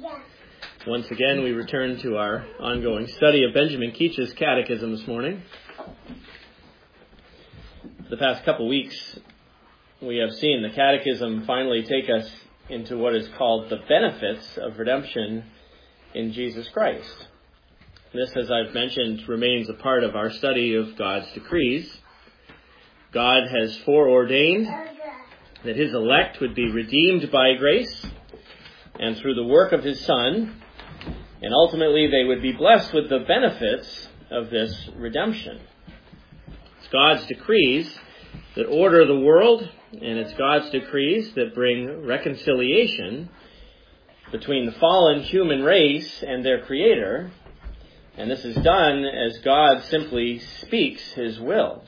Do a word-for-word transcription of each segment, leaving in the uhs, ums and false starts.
Once again, we return to our ongoing study of Benjamin Keach's Catechism this morning. For the past couple weeks, we have seen the Catechism finally take us into what is called the benefits of redemption in Jesus Christ. This, as I've mentioned, remains a part of our study of God's decrees. God has foreordained that his elect would be redeemed by grace and through the work of his Son, and ultimately they would be blessed with the benefits of this redemption. It's God's decrees that order the world, and it's God's decrees that bring reconciliation between the fallen human race and their Creator, and this is done as God simply speaks his will.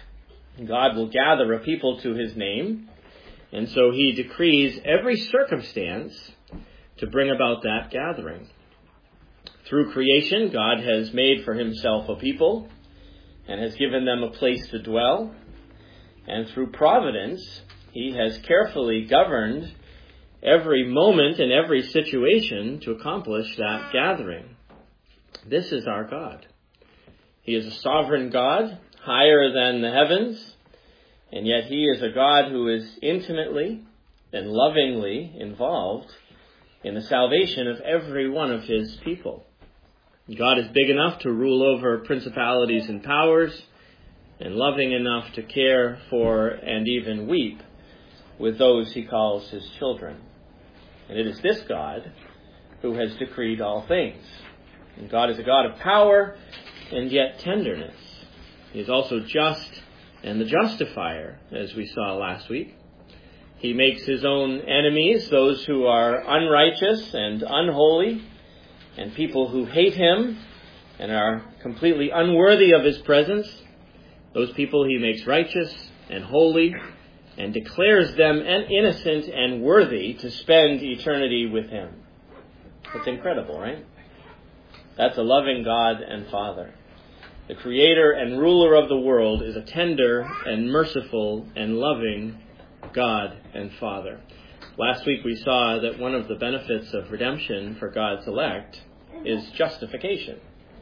God will gather a people to his name, and so he decrees every circumstance to bring about that gathering. Through creation, God has made for himself a people and has given them a place to dwell. And through providence, he has carefully governed every moment and every situation to accomplish that gathering. This is our God. He is a sovereign God, higher than the heavens, and yet he is a God who is intimately and lovingly involved in the salvation of every one of his people. God is big enough to rule over principalities and powers, and loving enough to care for and even weep with those he calls his children. And it is this God who has decreed all things. And God is a God of power and yet tenderness. He is also just and the justifier, as we saw last week. He makes his own enemies, those who are unrighteous and unholy, and people who hate him and are completely unworthy of his presence. Those people he makes righteous and holy and declares them innocent and worthy to spend eternity with him. That's incredible, right? That's a loving God and Father. The Creator and ruler of the world is a tender and merciful and loving God and Father. Last week we saw that one of the benefits of redemption for God's elect is justification.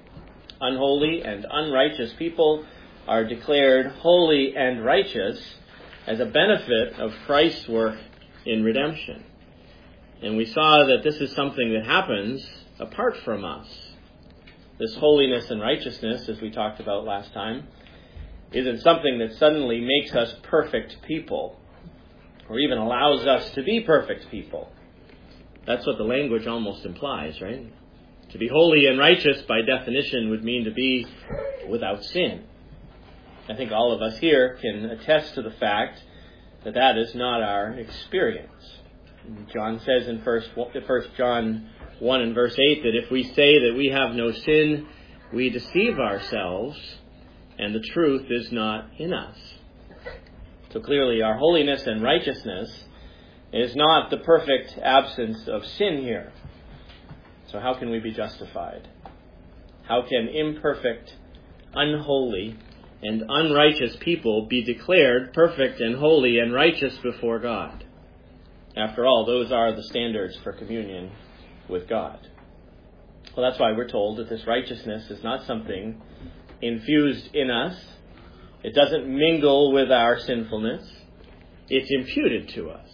Unholy and unrighteous people are declared holy and righteous as a benefit of Christ's work in redemption. And we saw that this is something that happens apart from us. This holiness and righteousness, as we talked about last time, isn't something that suddenly makes us perfect people, or even allows us to be perfect people. That's what the language almost implies, right? To be holy and righteous, by definition, would mean to be without sin. I think all of us here can attest to the fact that that is not our experience. John says in First John one and verse eight that if we say that we have no sin, we deceive ourselves, and the truth is not in us. So clearly our holiness and righteousness is not the perfect absence of sin here. So how can we be justified? How can imperfect, unholy, and unrighteous people be declared perfect and holy and righteous before God? After all, those are the standards for communion with God. Well, that's why we're told that this righteousness is not something infused in us. It doesn't mingle with our sinfulness. It's imputed to us.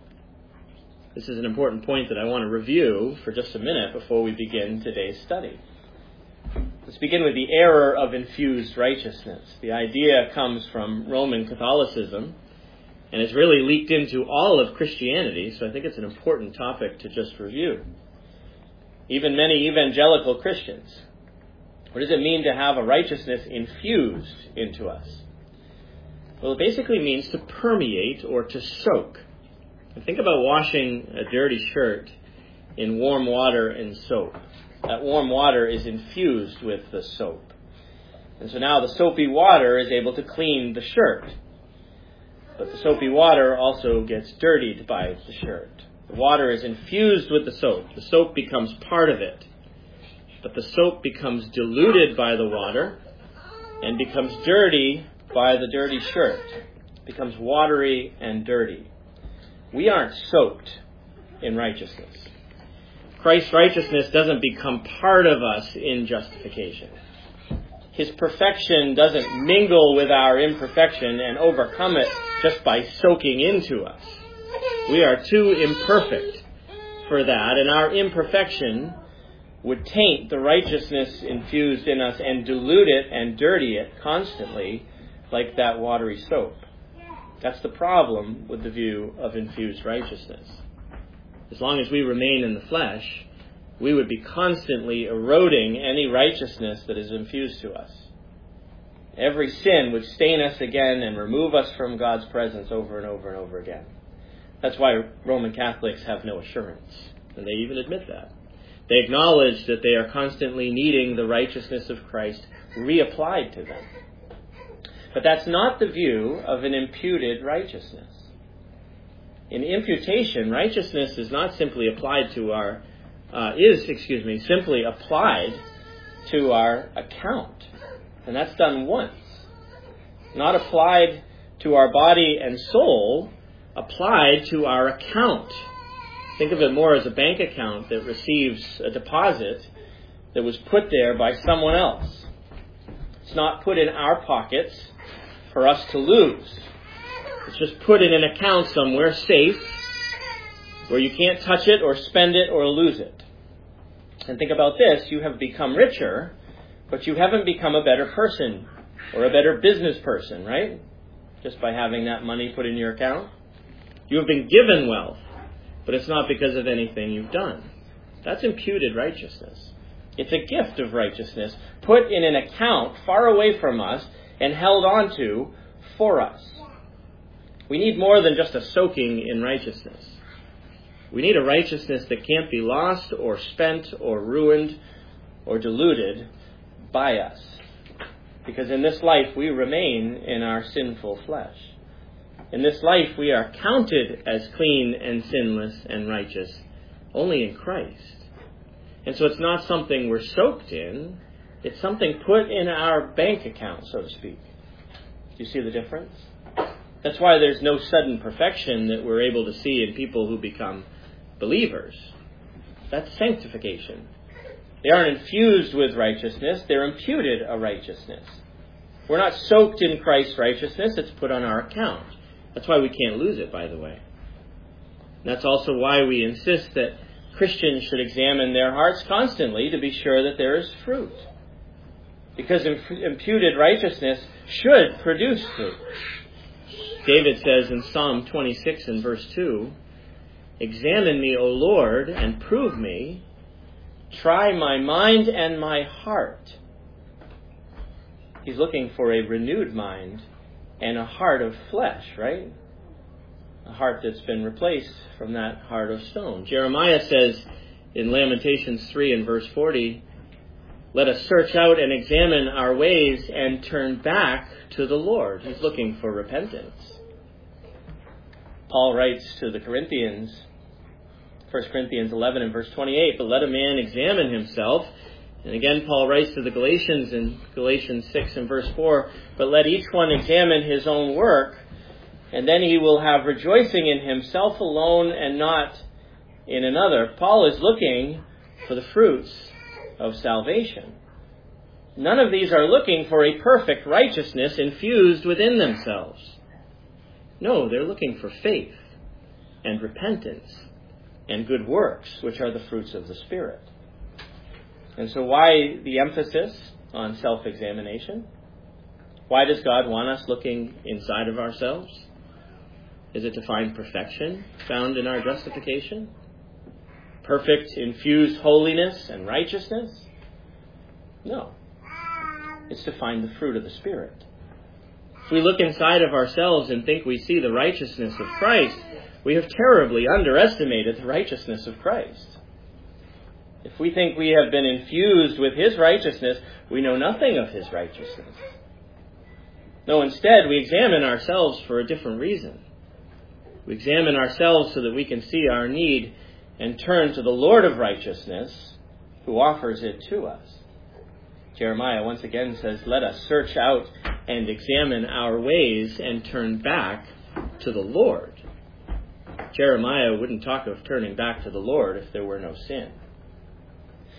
This is an important point that I want to review for just a minute before we begin today's study. Let's begin with the error of infused righteousness. The idea comes from Roman Catholicism and it's really leaked into all of Christianity, so I think it's an important topic to just review. Even many evangelical Christians. What does it mean to have a righteousness infused into us? Well, it basically means to permeate or to soak. And think about washing a dirty shirt in warm water and soap. That warm water is infused with the soap. And so now the soapy water is able to clean the shirt. But the soapy water also gets dirtied by the shirt. The water is infused with the soap. The soap becomes part of it. But the soap becomes diluted by the water and becomes dirty by the dirty shirt. It becomes watery and dirty. We aren't soaked in righteousness. Christ's righteousness doesn't become part of us in justification. His perfection doesn't mingle with our imperfection and overcome it just by soaking into us. We are too imperfect for that, and our imperfection would taint the righteousness infused in us and dilute it and dirty it constantly like that watery soap. That's the problem with the view of infused righteousness. As long as we remain in the flesh, we would be constantly eroding any righteousness that is infused to us. Every sin would stain us again and remove us from God's presence over and over and over again. That's why Roman Catholics have no assurance, and they even admit that. They acknowledge that they are constantly needing the righteousness of Christ reapplied to them. But that's not the view of an imputed righteousness. In imputation, righteousness is not simply applied to our, uh, is, excuse me, simply applied to our account. And that's done once. Not applied to our body and soul, applied to our account. Think of it more as a bank account that receives a deposit that was put there by someone else. It's not put in our pockets for us to lose. It's just put in an account somewhere safe where you can't touch it or spend it or lose it. And think about this. You have become richer, but you haven't become a better person or a better business person, right? Just by having that money put in your account. You have been given wealth, but it's not because of anything you've done. That's imputed righteousness. It's a gift of righteousness put in an account far away from us and held on to for us. We need more than just a soaking in righteousness. We need a righteousness that can't be lost or spent or ruined or diluted by us. Because in this life we remain in our sinful flesh. In this life we are counted as clean and sinless and righteous only in Christ. And so it's not something we're soaked in. It's something put in our bank account, so to speak. Do you see the difference? That's why there's no sudden perfection that we're able to see in people who become believers. That's sanctification. They aren't infused with righteousness. They're imputed a righteousness. We're not soaked in Christ's righteousness. It's put on our account. That's why we can't lose it, by the way. And that's also why we insist that Christians should examine their hearts constantly to be sure that there is fruit. Because imputed righteousness should produce fruit. David says in Psalm twenty-six and verse two, "Examine me, O Lord, and prove me. Try my mind and my heart." He's looking for a renewed mind and a heart of flesh, right? A heart that's been replaced from that heart of stone. Jeremiah says in Lamentations three and verse forty, "Let us search out and examine our ways and turn back to the Lord." He's looking for repentance. Paul writes to the Corinthians, First Corinthians eleven and verse twenty-eight, "But let a man examine himself." And again, Paul writes to the Galatians in Galatians six and verse four, "But let each one examine his own work, and then he will have rejoicing in himself alone and not in another." Paul is looking for the fruits of salvation. None of these are looking for a perfect righteousness infused within themselves. No, they're looking for faith and repentance and good works, which are the fruits of the Spirit. And so why the emphasis on self-examination? Why does God want us looking inside of ourselves? Is it to find perfection found in our justification? Perfect, infused holiness and righteousness? No. It's to find the fruit of the Spirit. If we look inside of ourselves and think we see the righteousness of Christ, we have terribly underestimated the righteousness of Christ. If we think we have been infused with His righteousness, we know nothing of His righteousness. No, instead, we examine ourselves for a different reason. We examine ourselves so that we can see our need and turn to the Lord of righteousness, who offers it to us. Jeremiah once again says, "Let us search out and examine our ways and turn back to the Lord." Jeremiah wouldn't talk of turning back to the Lord if there were no sin.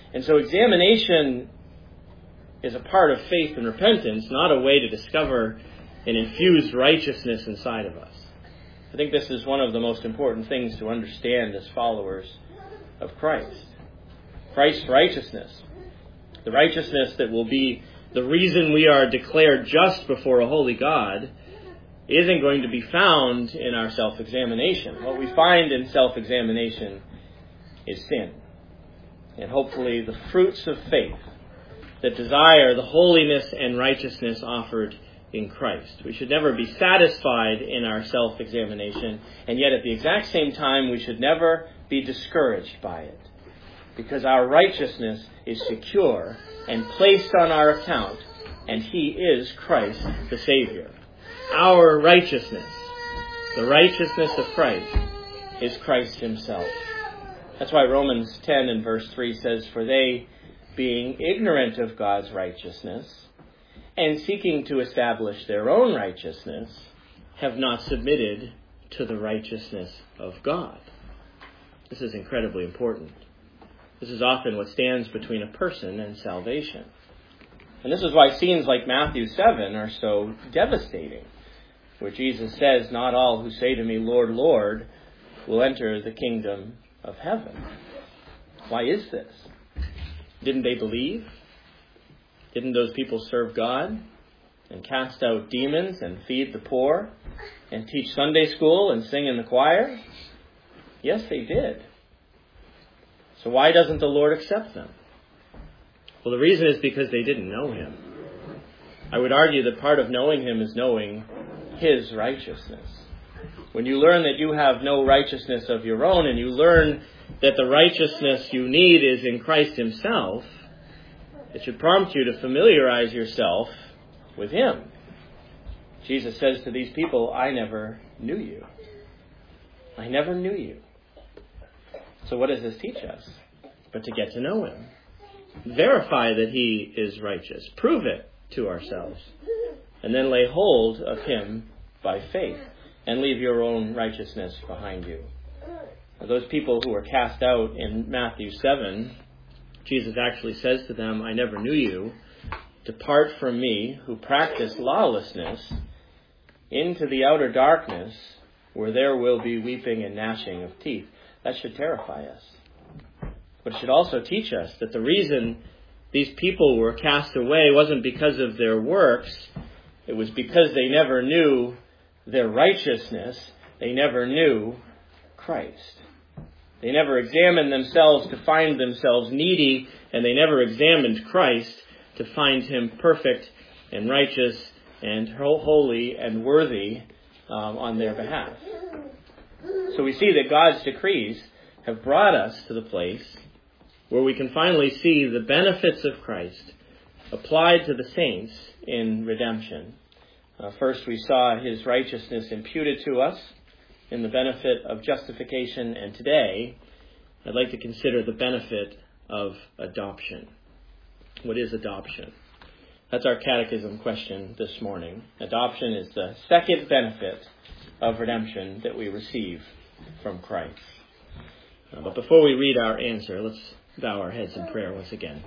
And so examination is a part of faith and repentance, not a way to discover an infused righteousness inside of us. I think this is one of the most important things to understand as followers of Christ. Christ's righteousness, the righteousness that will be the reason we are declared just before a holy God, isn't going to be found in our self-examination. What we find in self-examination is sin. And hopefully the fruits of faith that desire the holiness and righteousness offered in Christ. We should never be satisfied in our self-examination, and yet at the exact same time we should never be discouraged by it, because our righteousness is secure and placed on our account, and He is Christ the Savior. Our righteousness, the righteousness of Christ, is Christ Himself. That's why Romans ten and verse three says, "For they, being ignorant of God's righteousness, and seeking to establish their own righteousness, have not submitted to the righteousness of God." This is incredibly important. This is often what stands between a person and salvation. And this is why scenes like Matthew seven are so devastating, where Jesus says, "Not all who say to me, 'Lord, Lord,' will enter the kingdom of heaven." Why is this? Didn't they believe? Didn't those people serve God and cast out demons and feed the poor and teach Sunday school and sing in the choir? Yes, they did. So why doesn't the Lord accept them? Well, the reason is because they didn't know Him. I would argue that part of knowing Him is knowing His righteousness. When you learn that you have no righteousness of your own, and you learn that the righteousness you need is in Christ Himself, it should prompt you to familiarize yourself with Him. Jesus says to these people, "I never knew you. I never knew you." So what does this teach us? But to get to know Him. Verify that He is righteous. Prove it to ourselves. And then lay hold of Him by faith. And leave your own righteousness behind you. Now, those people who were cast out in Matthew seven, Jesus actually says to them, "I never knew you. Depart from me, who practice lawlessness, into the outer darkness, where there will be weeping and gnashing of teeth." That should terrify us. But it should also teach us that the reason these people were cast away wasn't because of their works. It was because they never knew their righteousness. They never knew Christ. They never examined themselves to find themselves needy, and they never examined Christ to find Him perfect and righteous and holy and worthy um, on their behalf. So we see that God's decrees have brought us to the place where we can finally see the benefits of Christ applied to the saints in redemption. Uh, first, we saw His righteousness imputed to us in the benefit of justification, and today I'd like to consider the benefit of adoption. What is adoption? That's our catechism question this morning. Adoption is the second benefit of redemption that we receive from Christ. Uh, but before we read our answer, let's bow our heads in prayer once again.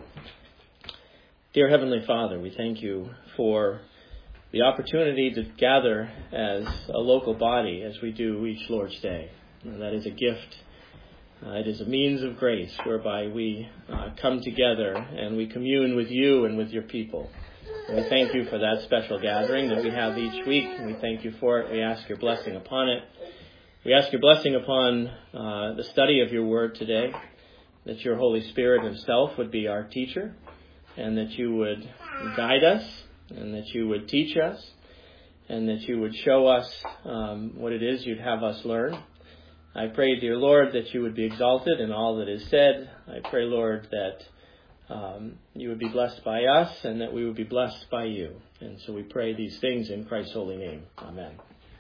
Dear Heavenly Father, we thank You for the opportunity to gather as a local body as we do each Lord's Day. And that is a gift. Uh, it is a means of grace whereby we uh, come together and we commune with You and with Your people. And we thank You for that special gathering that we have each week, and we thank You for it. We ask Your blessing upon it. We ask Your blessing upon uh, the study of Your Word today, that Your Holy Spirit Himself would be our teacher, and that You would guide us, and that You would teach us, and that You would show us um, what it is You'd have us learn. I pray, dear Lord, that You would be exalted in all that is said. I pray, Lord, that um, You would be blessed by us, and that we would be blessed by You. And so we pray these things in Christ's holy name. Amen.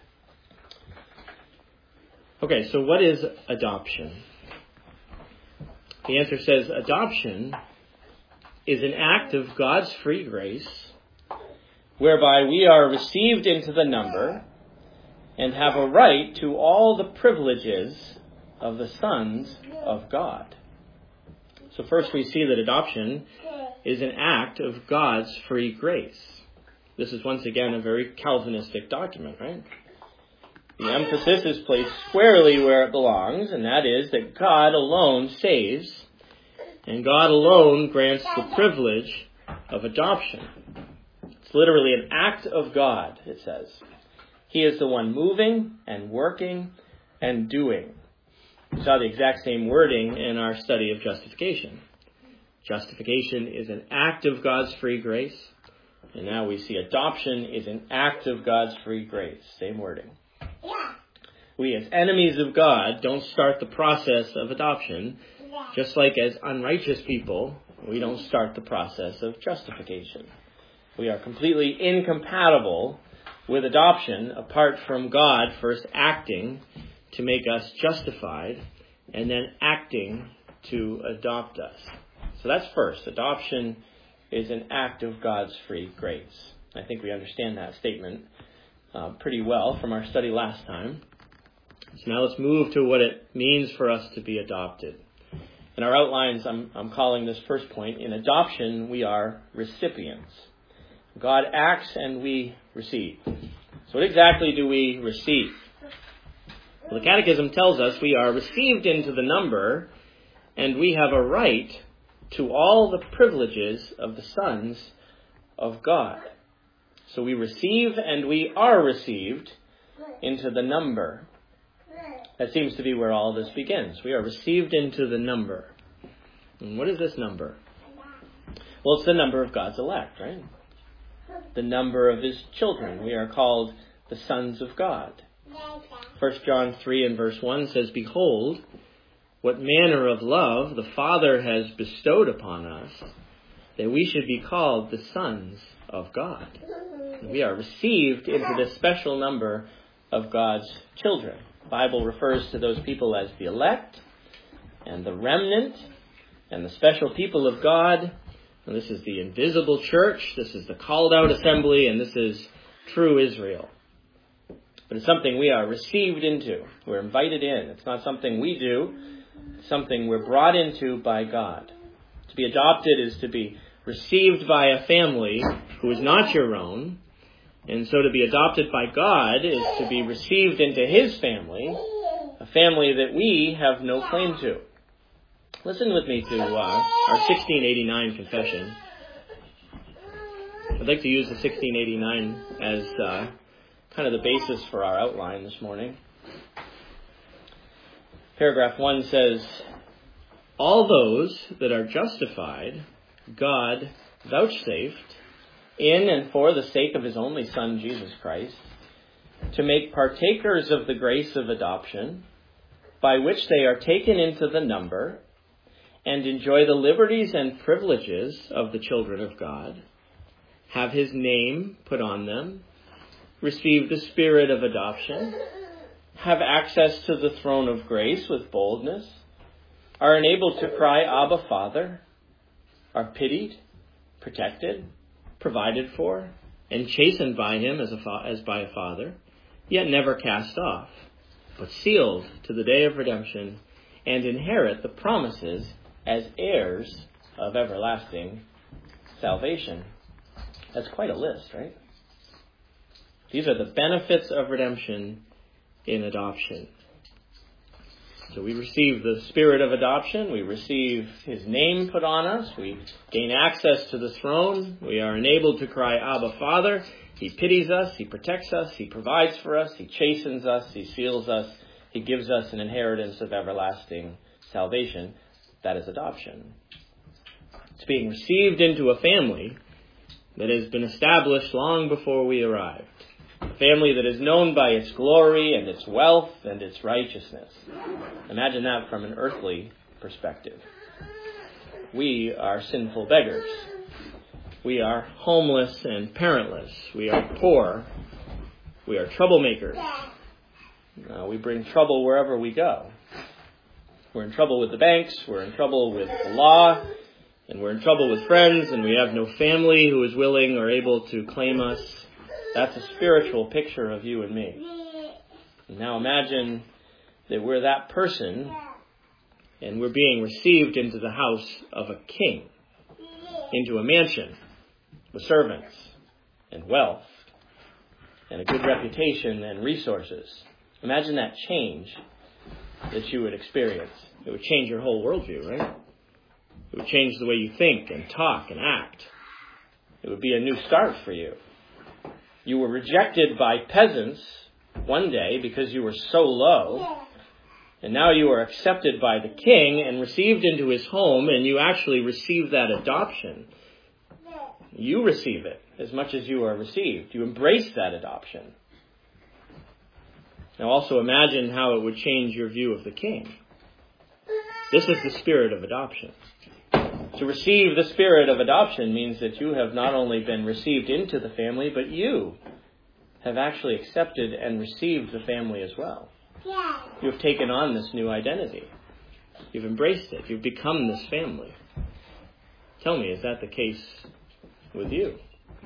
Okay, so what is adoption? The answer says adoption is an act of God's free grace whereby we are received into the number and have a right to all the privileges of the sons of God. So first we see that adoption is an act of God's free grace. This is once again a very Calvinistic document, right? The emphasis is placed squarely where it belongs, and that is that God alone saves, and God alone grants the privilege of adoption. It's literally an act of God, it says. He is the one moving and working and doing. We saw the exact same wording in our study of justification. Justification is an act of God's free grace. And now we see adoption is an act of God's free grace. Same wording. We as enemies of God don't start the process of adoption, just like as unrighteous people, we don't start the process of justification. We are completely incompatible with adoption apart from God first acting to make us justified and then acting to adopt us. So that's first. Adoption is an act of God's free grace. I think we understand that statement uh, pretty well from our study last time. So now let's move to what it means for us to be adopted. In our outlines, I'm, I'm calling this first point, in adoption, we are recipients. God acts and we receive. So what exactly do we receive? Well, the Catechism tells us we are received into the number, and we have a right to all the privileges of the sons of God. So we receive and we are received into the number. That seems to be where all this begins. We are received into the number. And what is this number? Well, it's the number of God's elect, right? The number of his children. We are called the sons of God. First John three and verse one says, "Behold, what manner of love the Father has bestowed upon us, that we should be called the sons of God." And we are received into this special number of God's children. The Bible refers to those people as the elect and the remnant and the special people of God. And this is the invisible church, this is the called out assembly, and this is true Israel. But it's something we are received into. We're invited in. It's not something we do. It's something we're brought into by God. To be adopted is to be received by a family who is not your own. And so to be adopted by God is to be received into his family, a family that we have no claim to. Listen with me to uh, our sixteen eighty-nine confession. I'd like to use the sixteen eighty-nine as uh, kind of the basis for our outline this morning. Paragraph one says, "All those that are justified, God vouchsafed, in and for the sake of his only Son, Jesus Christ, to make partakers of the grace of adoption, by which they are taken into the number, and enjoy the liberties and privileges of the children of God, have his name put on them, receive the spirit of adoption, have access to the throne of grace with boldness, are enabled to cry, Abba, Father, are pitied, protected, provided for, and chastened by him as, a fa- as by a father, yet never cast off, but sealed to the day of redemption, and inherit the promises as heirs of everlasting salvation." That's quite a list, right? These are the benefits of redemption in adoption. So we receive the spirit of adoption. We receive his name put on us. We gain access to the throne. We are enabled to cry, Abba, Father. He pities us. He protects us. He provides for us. He chastens us. He seals us. He gives us an inheritance of everlasting salvation. That is adoption. It's being received into a family that has been established long before we arrived. A family that is known by its glory and its wealth and its righteousness. Imagine that from an earthly perspective. We are sinful beggars. We are homeless and parentless. We are poor. We are troublemakers. Uh, we bring trouble wherever we go. We're in trouble with the banks. We're in trouble with the law. And we're in trouble with friends. And we have no family who is willing or able to claim us. That's a spiritual picture of you and me. And now imagine that we're that person And we're being received into the house of a king, into a mansion with servants and wealth and a good reputation and resources. Imagine that change that you would experience. It would change your whole worldview, right? It would change the way you think and talk and act. It would be a new start for you. You were rejected by peasants one day because you were so low, and now you are accepted by the king and received into his home, and you actually receive that adoption. You receive it as much as you are received. You embrace that adoption. Now also imagine how it would change your view of the king. This is the spirit of adoption. To receive the spirit of adoption means that you have not only been received into the family, but you have actually accepted and received the family as well. You have taken on this new identity. You've embraced it. You've become this family. Tell me, is that the case with you?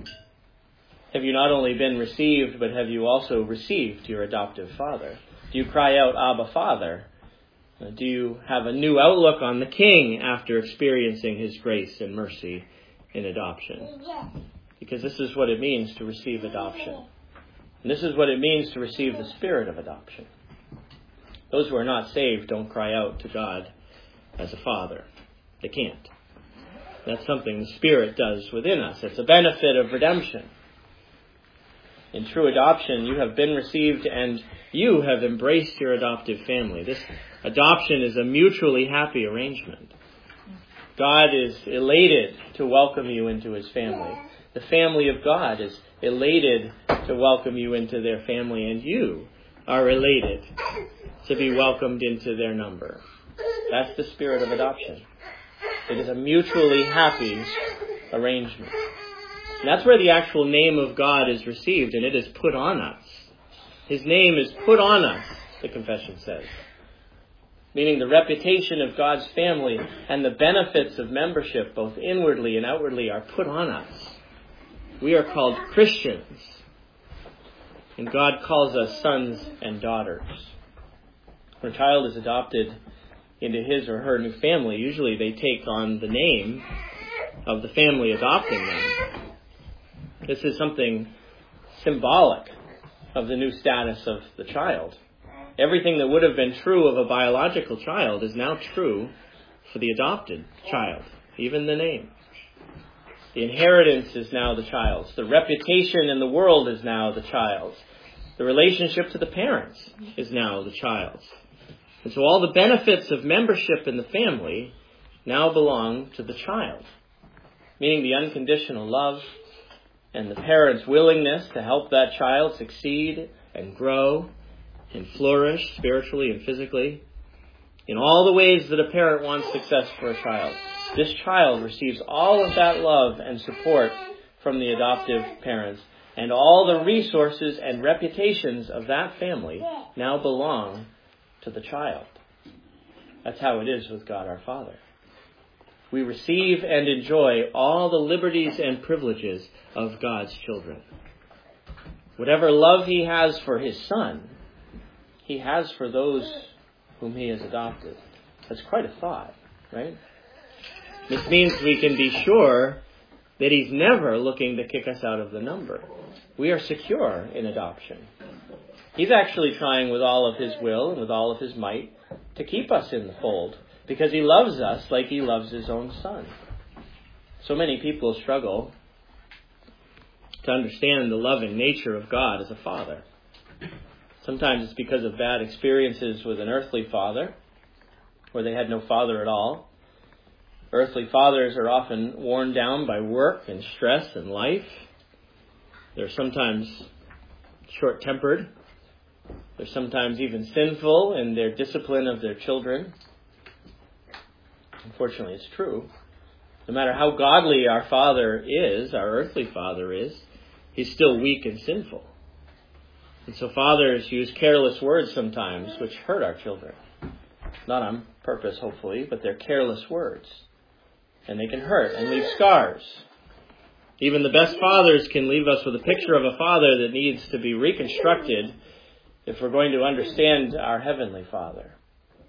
Have you not only been received, but have you also received your adoptive father? Do you cry out, Abba, Father? Do you have a new outlook on the King after experiencing his grace and mercy in adoption? Because this is what it means to receive adoption. And this is what it means to receive the spirit of adoption. Those who are not saved don't cry out to God as a father. They can't. That's something the Spirit does within us. It's a benefit of redemption. In true adoption, you have been received and you have embraced your adoptive family. This adoption is a mutually happy arrangement. God is elated to welcome you into his family. The family of God is elated to welcome you into their family, and you are elated to be welcomed into their number. That's the spirit of adoption. It is a mutually happy arrangement. And that's where the actual name of God is received, and it is put on us. His name is put on us, the confession says. Meaning the reputation of God's family and the benefits of membership, both inwardly and outwardly, are put on us. We are called Christians, and God calls us sons and daughters. When a child is adopted into his or her new family, usually they take on the name of the family adopting them. This is something symbolic of the new status of the child. Everything that would have been true of a biological child is now true for the adopted child, even the name. The inheritance is now the child's. The reputation in the world is now the child's. The relationship to the parents is now the child's. And so all the benefits of membership in the family now belong to the child, meaning the unconditional love and the parent's willingness to help that child succeed and grow and flourish spiritually and physically in all the ways that a parent wants success for a child. This child receives all of that love and support from the adoptive parents, and all the resources and reputations of that family now belong to the child. That's how it is with God our Father. We receive and enjoy all the liberties and privileges of God's children. Whatever love he has for his Son, he has for those whom he has adopted. That's quite a thought, right? This means we can be sure that he's never looking to kick us out of the number. We are secure in adoption. He's actually trying with all of his will and with all of his might to keep us in the fold, because he loves us like he loves his own Son. So many people struggle to understand the loving nature of God as a father. Sometimes it's because of bad experiences with an earthly father, or they had no father at all. Earthly fathers are often worn down by work and stress and life. They're sometimes short-tempered. They're sometimes even sinful in their discipline of their children. Unfortunately, it's true. No matter how godly our father is, our earthly father is, he's still weak and sinful. And so fathers use careless words sometimes which hurt our children. Not on purpose, hopefully, but they're careless words. And they can hurt and leave scars. Even the best fathers can leave us with a picture of a father that needs to be reconstructed if we're going to understand our Heavenly Father.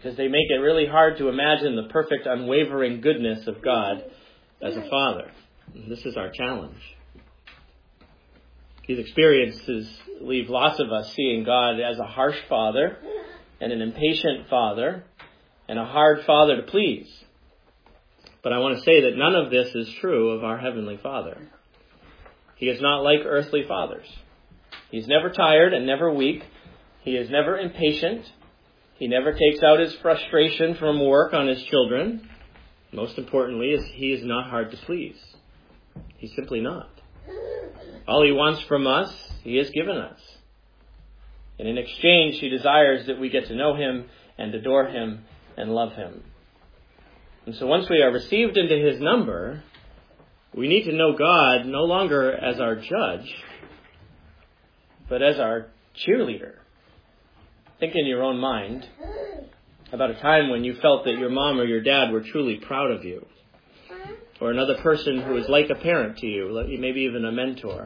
because they make it really hard to imagine the perfect, unwavering goodness of God as a father. And this is our challenge. These experiences leave lots of us seeing God as a harsh father and an impatient father and a hard father to please. But I want to say that none of this is true of our Heavenly Father. He is not like earthly fathers. He's never tired and never weak. He is never impatient. He never takes out his frustration from work on his children. Most importantly, is he is not hard to please. He's simply not. All he wants from us, he has given us. And in exchange, he desires that we get to know him and adore him and love him. And so once we are received into his number, we need to know God no longer as our judge, but as our cheerleader. Think in your own mind about a time when you felt that your mom or your dad were truly proud of you. Or another person who is like a parent to you, maybe even a mentor.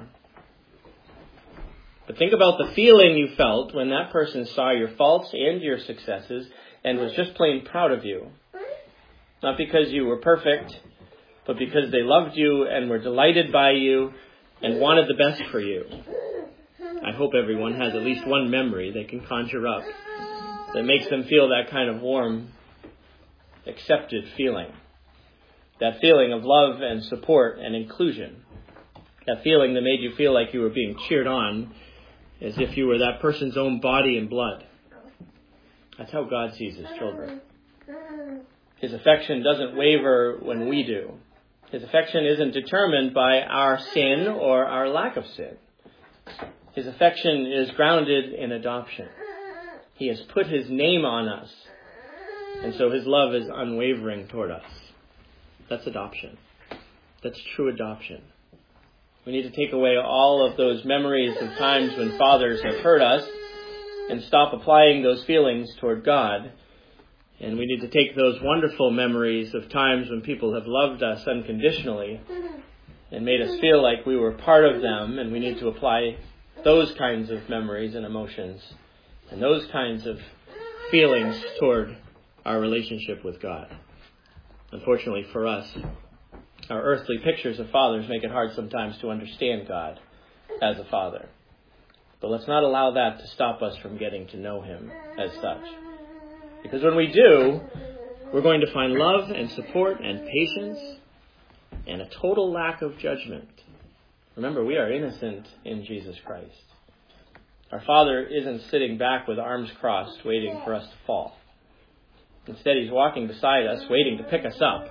But think about the feeling you felt when that person saw your faults and your successes and was just plain proud of you. Not because you were perfect, but because they loved you and were delighted by you and wanted the best for you. I hope everyone has at least one memory they can conjure up that makes them feel that kind of warm, accepted feeling. That feeling of love and support and inclusion. That feeling that made you feel like you were being cheered on as if you were that person's own body and blood. That's how God sees his children. His affection doesn't waver when we do. His affection isn't determined by our sin or our lack of sin. His affection is grounded in adoption. He has put his name on us, and so his love is unwavering toward us. That's adoption. That's true adoption. We need to take away all of those memories of times when fathers have hurt us and stop applying those feelings toward God. And we need to take those wonderful memories of times when people have loved us unconditionally and made us feel like we were part of them, and we need to apply those kinds of memories and emotions and those kinds of feelings toward our relationship with God. Unfortunately for us, our earthly pictures of fathers make it hard sometimes to understand God as a father. But let's not allow that to stop us from getting to know him as such. Because when we do, we're going to find love and support and patience and a total lack of judgment. Remember, we are innocent in Jesus Christ. Our Father isn't sitting back with arms crossed waiting for us to fall. Instead, he's walking beside us, waiting to pick us up.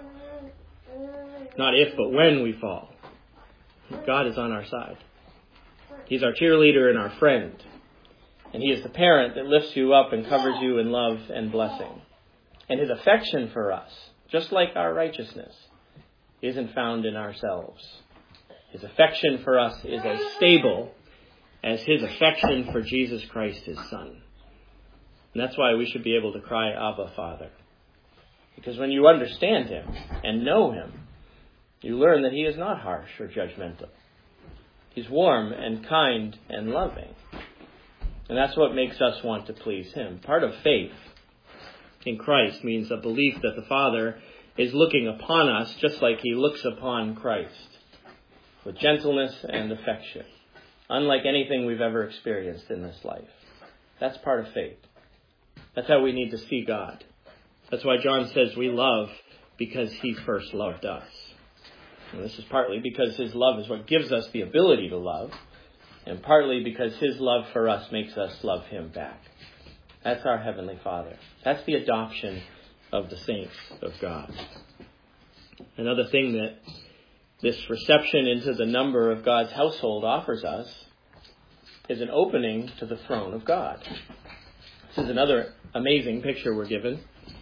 Not if, but when we fall. God is on our side. He's our cheerleader and our friend. And he is the parent that lifts you up and covers you in love and blessing. And his affection for us, just like our righteousness, isn't found in ourselves. His affection for us is as stable as his affection for Jesus Christ, his Son. And that's why we should be able to cry, Abba, Father. Because when you understand him and know him, you learn that he is not harsh or judgmental. He's warm and kind and loving. And that's what makes us want to please him. Part of faith in Christ means a belief that the Father is looking upon us just like he looks upon Christ, with gentleness and affection, unlike anything we've ever experienced in this life. That's part of faith. That's how we need to see God. That's why John says we love because he first loved us. And this is partly because his love is what gives us the ability to love, and partly because his love for us makes us love him back. That's our Heavenly Father. That's the adoption of the saints of God. Another thing that this reception into the number of God's household offers us is an opening to the throne of God. This is another amazing picture we're given.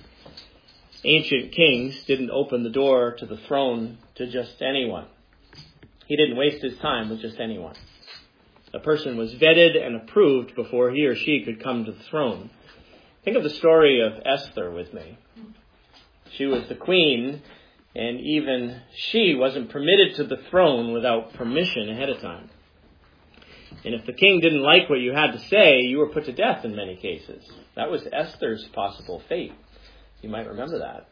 Ancient kings didn't open the door to the throne to just anyone. He didn't waste his time with just anyone. A person was vetted and approved before he or she could come to the throne. Think of the story of Esther with me. She was the queen, and even she wasn't permitted to the throne without permission ahead of time. And if the king didn't like what you had to say, you were put to death in many cases. That was Esther's possible fate. You might remember that.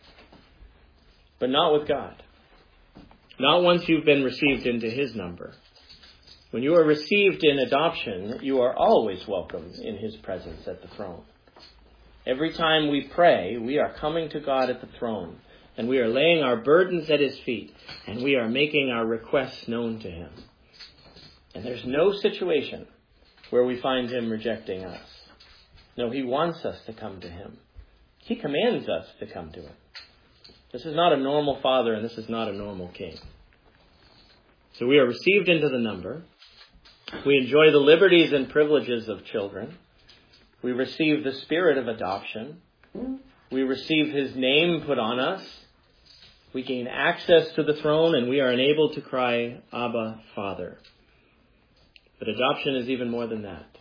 But not with God. Not once you've been received into his number. When you are received in adoption, you are always welcome in his presence at the throne. Every time we pray, we are coming to God at the throne, and we are laying our burdens at his feet, and we are making our requests known to him. And there's no situation where we find him rejecting us. No, he wants us to come to him. He commands us to come to him. This is not a normal father, and this is not a normal king. So we are received into the number. We enjoy the liberties and privileges of children. We receive the spirit of adoption. We receive his name put on us. We gain access to the throne, and we are enabled to cry, Abba, Father. But adoption is even more than that.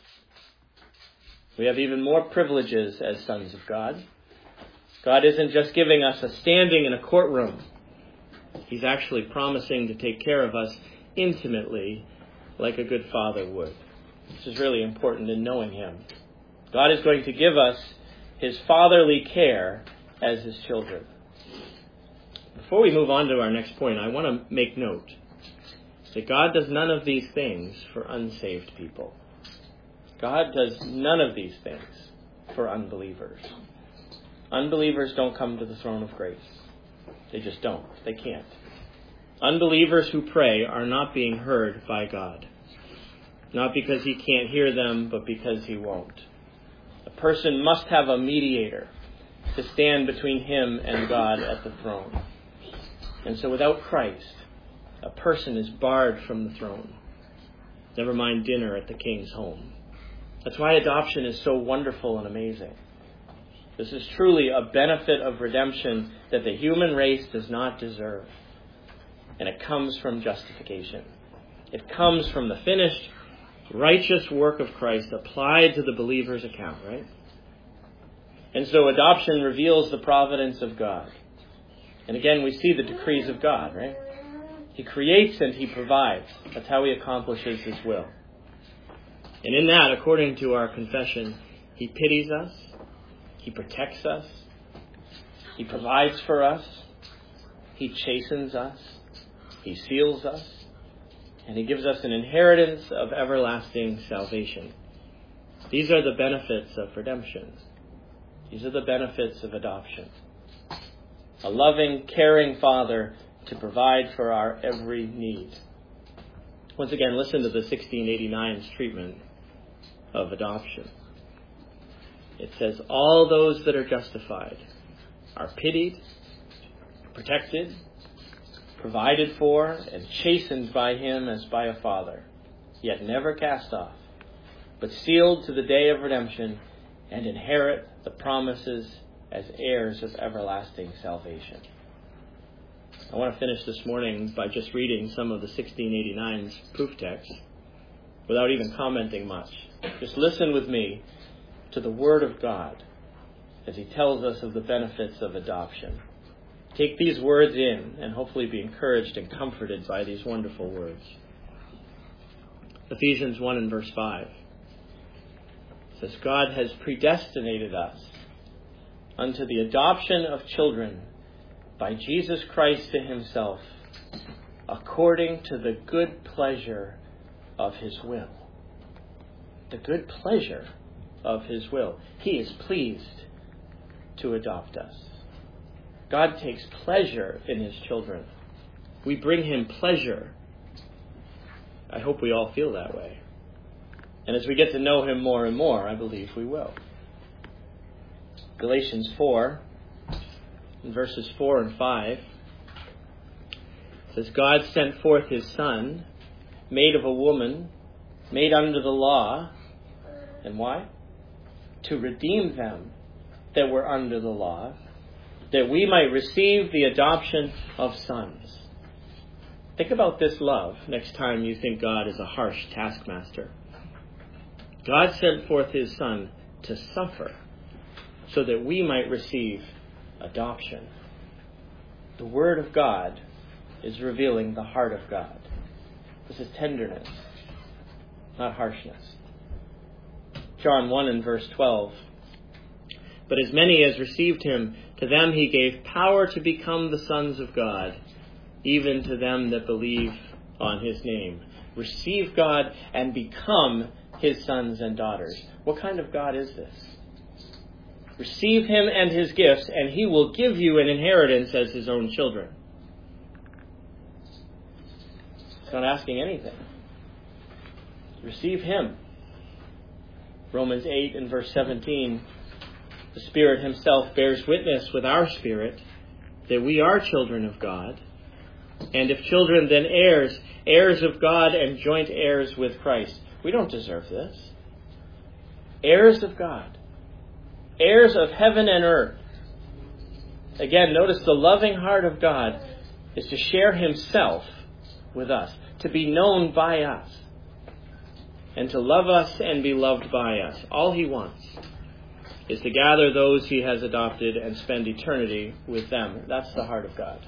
We have even more privileges as sons of God. God isn't just giving us a standing in a courtroom. He's actually promising to take care of us intimately like a good father would. This is really important in knowing him. God is going to give us his fatherly care as his children. Before we move on to our next point, I want to make note that God does none of these things for unsaved people. God does none of these things for unbelievers. Unbelievers don't come to the throne of grace. They just don't. They can't. Unbelievers who pray are not being heard by God. Not because he can't hear them, but because he won't. A person must have a mediator to stand between him and God at the throne. And so without Christ, a person is barred from the throne. Never mind dinner at the king's home. That's why adoption is so wonderful and amazing. This is truly a benefit of redemption that the human race does not deserve. And it comes from justification. It comes from the finished, righteous work of Christ applied to the believer's account, right? And so adoption reveals the providence of God. And again, we see the decrees of God, right? He creates and he provides. That's how he accomplishes his will. And in that, according to our confession, he pities us. He protects us. He provides for us. He chastens us. He seals us. And he gives us an inheritance of everlasting salvation. These are the benefits of redemption. These are the benefits of adoption. A loving, caring Father to provide for our every need. Once again, listen to the sixteen eighty-nine's treatment of adoption. It says, all those that are justified are pitied, protected, provided for, and chastened by him as by a father, yet never cast off, but sealed to the day of redemption and inherit the promises as heirs of everlasting salvation. I want to finish this morning by just reading some of the sixteen eighty-nine's proof text without even commenting much. Just listen with me to the Word of God as he tells us of the benefits of adoption. Take these words in and hopefully be encouraged and comforted by these wonderful words. Ephesians one and verse five says, God has predestinated us unto the adoption of children by Jesus Christ to himself, according to the good pleasure of his will. The good pleasure of his will. He is pleased to adopt us. God takes pleasure in his children. We bring him pleasure. I hope we all feel that way. And as we get to know him more and more, I believe we will. Galatians four, in verses four and five, says, God sent forth his Son, made of a woman, made under the law. And why? To redeem them that were under the law, that we might receive the adoption of sons. Think about this love next time you think God is a harsh taskmaster. God sent forth his Son to suffer so that we might receive adoption. The Word of God is revealing the heart of God. This is tenderness, not harshness. John one and verse twelve. But as many as received him, To them he gave power to become the sons of God, even to them that believe on his name. Receive God and become his sons and daughters. What kind of God is this? Receive him and his gifts, and he will give you an inheritance as his own children. It's not asking anything. Receive him. Romans eight and verse seventeen. The Spirit himself bears witness with our spirit that we are children of God. And if children, then heirs, heirs of God and joint heirs with Christ. We don't deserve this. Heirs of God. Heirs of heaven and earth. Again, notice the loving heart of God is to share himself with us, to be known by us, and to love us and be loved by us. All he wants is to gather those he has adopted and spend eternity with them. That's the heart of God.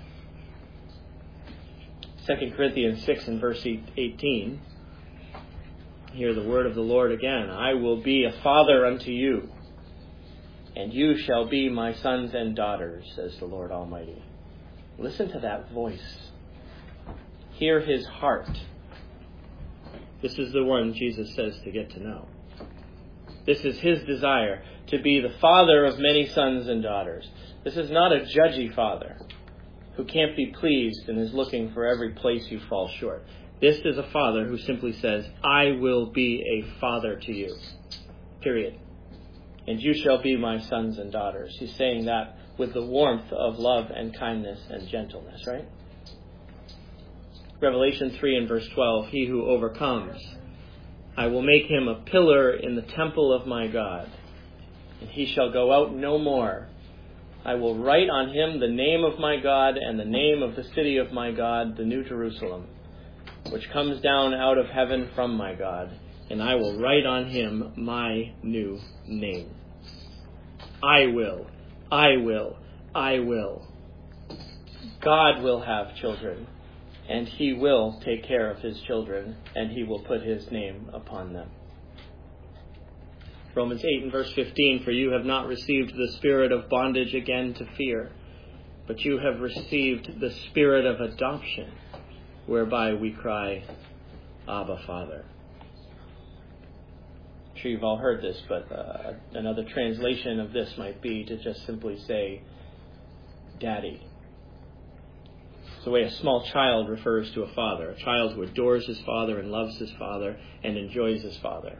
Second Corinthians six and verse eighteen. Hear the word of the Lord again. I will be a father unto you, and you shall be my sons and daughters, says the Lord Almighty. Listen to that voice. Hear his heart. This is the one Jesus says to get to know. This is his desire, to be the father of many sons and daughters. This is not a judgy father who can't be pleased and is looking for every place you fall short. This is a father who simply says, I will be a father to you. Period. And you shall be my sons and daughters. He's saying that with the warmth of love and kindness and gentleness, right? Revelation three and verse twelve, he who overcomes, I will make him a pillar in the temple of my God, and he shall go out no more. I will write on him the name of my God and the name of the city of my God, the New Jerusalem, which comes down out of heaven from my God, and I will write on him my new name. I will, I will, I will. God will have children, and he will take care of his children, and he will put his name upon them. Romans eight and verse fifteen, for you have not received the spirit of bondage again to fear, but you have received the spirit of adoption, whereby we cry, Abba, Father. I'm sure you've all heard this, but uh, another translation of this might be to just simply say, Daddy. It's the way a small child refers to a father, a child who adores his father and loves his father and enjoys his father.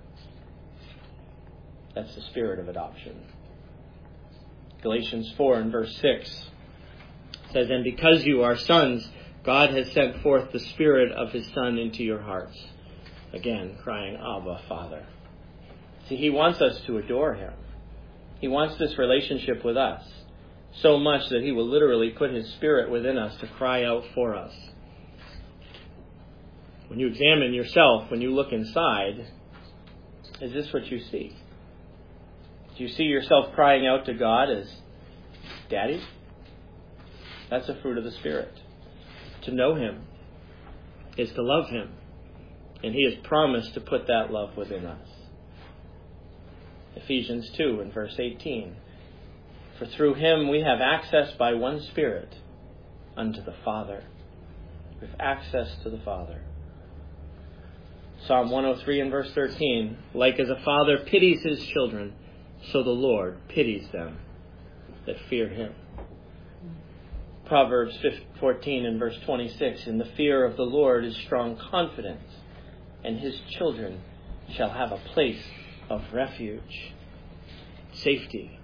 That's the spirit of adoption. Galatians four and verse six says, and because you are sons, God has sent forth the Spirit of his Son into your hearts. Again, crying, Abba, Father. See, he wants us to adore him. He wants this relationship with us so much that he will literally put his Spirit within us to cry out for us. When you examine yourself, when you look inside, is this what you see? Do you see yourself crying out to God as Daddy? That's a fruit of the Spirit. To know him is to love him. And he has promised to put that love within us. Ephesians two and verse eighteen. For through him we have access by one Spirit unto the Father. We have access to the Father. Psalm one oh three and verse thirteen. Like as a father pities his children, so the Lord pities them that fear him. Proverbs fourteen and verse twenty-six. In the fear of the Lord is strong confidence, and his children shall have a place of refuge. Safety.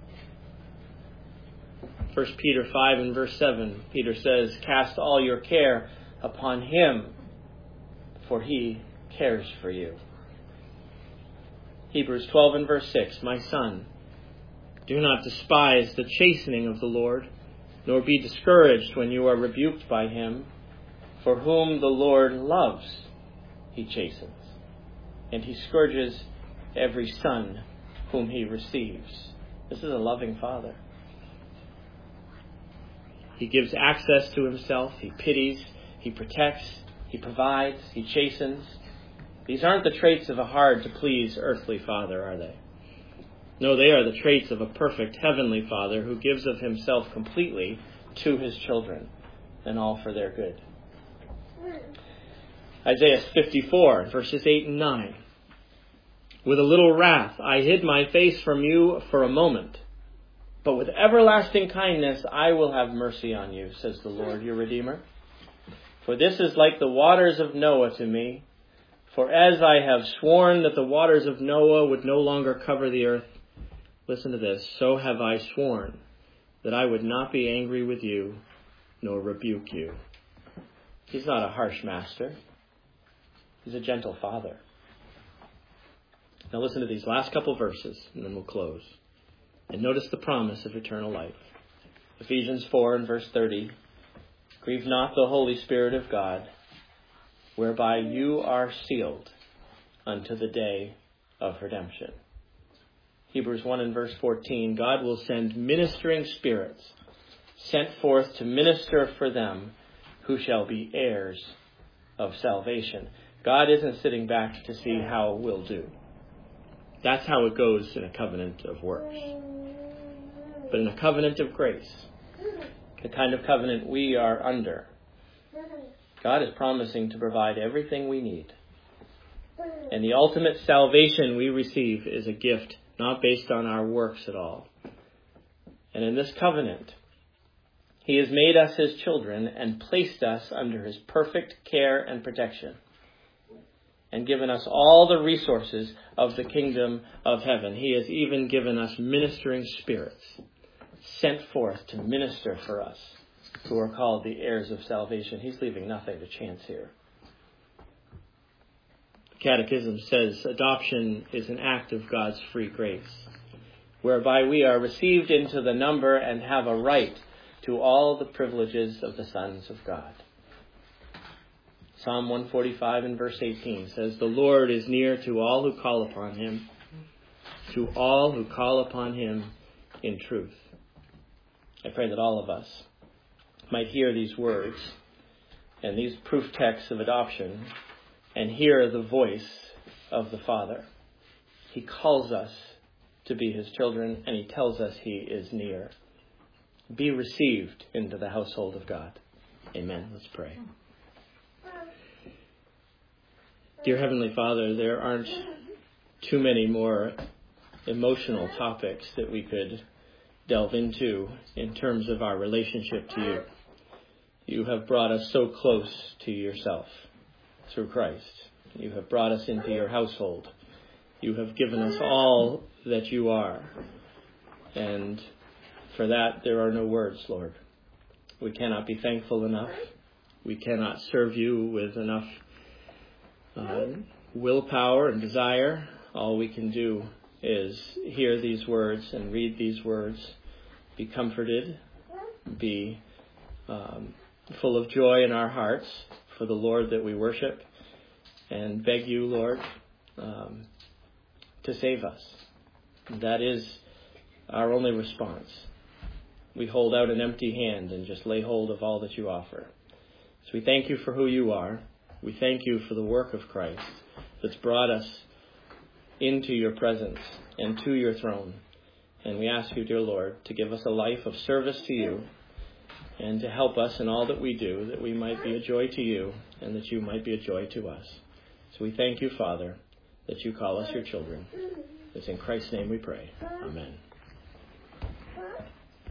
First Peter five and verse seven. Peter says, cast all your care upon him, for he cares for you. Hebrews twelve and verse six. My son, do not despise the chastening of the Lord, nor be discouraged when you are rebuked by him. For whom the Lord loves, he chastens, and he scourges every son whom he receives. This is a loving Father. He gives access to himself. He pities. He protects. He provides. He chastens. These aren't the traits of a hard-to-please earthly father, are they? No, they are the traits of a perfect heavenly Father who gives of himself completely to his children, and all for their good. Isaiah fifty-four, verses eight and nine. With a little wrath I hid my face from you for a moment, but with everlasting kindness I will have mercy on you, says the Lord your Redeemer. For this is like the waters of Noah to me. For as I have sworn that the waters of Noah would no longer cover the earth, listen to this, so have I sworn that I would not be angry with you, nor rebuke you. He's not a harsh master. He's a gentle Father. Now listen to these last couple verses, and then we'll close. And notice the promise of eternal life. Ephesians four and verse thirty. Grieve not the Holy Spirit of God, whereby you are sealed unto the day of redemption. Hebrews one and verse fourteen. God will send ministering spirits sent forth to minister for them who shall be heirs of salvation. God isn't sitting back to see how we'll do. That's how it goes in a covenant of works. But in a covenant of grace, the kind of covenant we are under, God is promising to provide everything we need. And the ultimate salvation we receive is a gift not based on our works at all. And in this covenant, he has made us his children and placed us under his perfect care and protection, and given us all the resources of the kingdom of heaven. He has even given us ministering spirits sent forth to minister for us, who are called the heirs of salvation. He's leaving nothing to chance here. The Catechism says adoption is an act of God's free grace, whereby we are received into the number and have a right to all the privileges of the sons of God. Psalm one forty-five and verse eighteen says, the Lord is near to all who call upon him, to all who call upon him in truth. I pray that all of us might hear these words and these proof texts of adoption and hear the voice of the Father. He calls us to be his children, and he tells us he is near. Be received into the household of God. Amen. Let's pray. Dear Heavenly Father, there aren't too many more emotional topics that we could delve into in terms of our relationship to you. You have brought us so close to yourself through Christ. You have brought us into your household. You have given us all that you are. And for that, there are no words, Lord. We cannot be thankful enough. We cannot serve you with enough uh, willpower and desire. All we can do is hear these words and read these words, be comforted, be um, full of joy in our hearts for the Lord that we worship, and beg you, Lord, um, to save us. That is our only response. We hold out an empty hand and just lay hold of all that you offer. So we thank you for who you are. We thank you for the work of Christ that's brought us into your presence and to your throne. And we ask you, dear Lord, to give us a life of service to you and to help us in all that we do, that we might be a joy to you and that you might be a joy to us. So we thank you, Father, that you call us your children. It's in Christ's name we pray. Amen.